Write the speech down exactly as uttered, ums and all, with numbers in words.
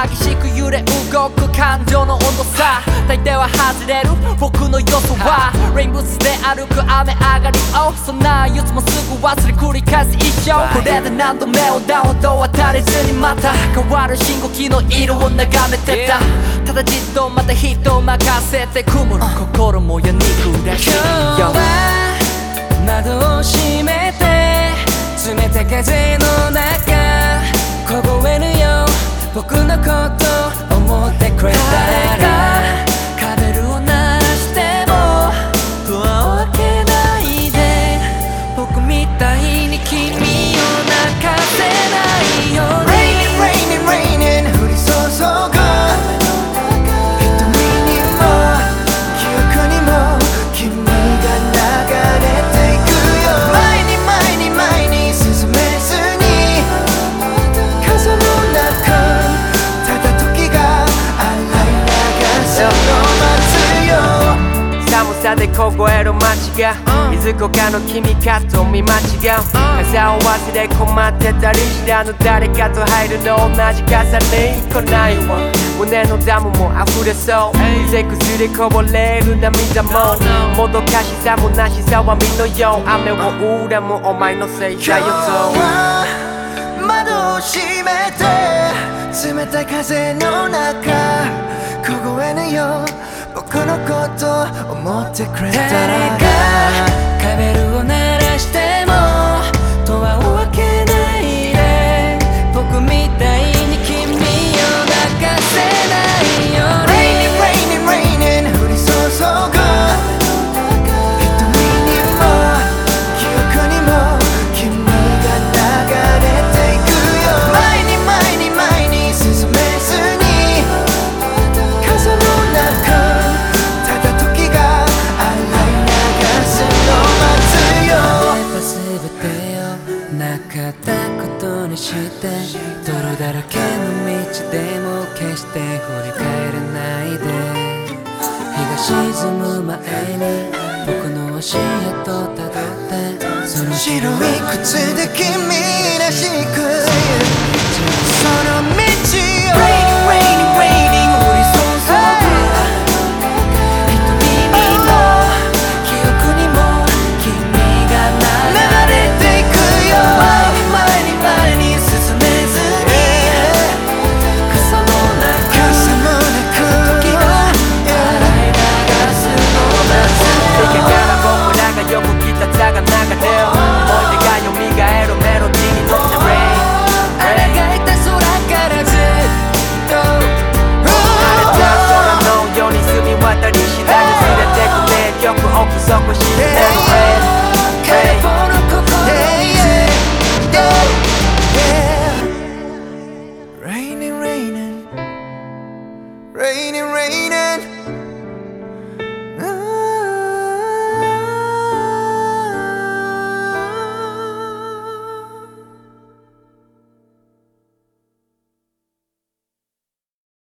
激しく揺れ動く感情の温度差大抵は外れる僕の予想はレインブーツで歩く雨上がりをそんな憂鬱もすぐ忘れ繰り返す一生これで何度目をダウンと渡れずにまた変わる信号機の色を眺めてたただじっとまた人を任せて曇る心もやに暮らし今日は窓を閉めて冷たい風の中凍えるよ僕のこと思ってくれたらカベルを鳴らしてもドアを開けないで僕みたいに君を泣かせないように Raining, raining, raining 降り注ぐ瞳にも記憶にも君が流れていくよ前に前に前に進めずに風もなくただ時が洗い流すの待つよ寒さで凍える街がいずこかの君かと見間違う傘を忘れ困ってたり知らぬ誰かと入るの同じ傘に来ないわ胸のダムも溢れそう水崩れこぼれる涙ももどかしさもなしさは身のよう雨を恨むお前のせいだよと今日は窓を閉めて冷たい風の中凍えぬよ僕のこと思ってくれたら誰がカベルを鳴らしてもドアを開けないで僕みたいに君を泣かせないように Raining, raining, raining 降り注ぐ瞳にも記憶にも君が流れていくよ前に前に前に進めずに風もなくただ時が洗い流すの待つよ全てをなかったことにして泥だらけの道でも決して振り返らないで日が沈む前に僕の足跡たどってその白い靴で君らしくその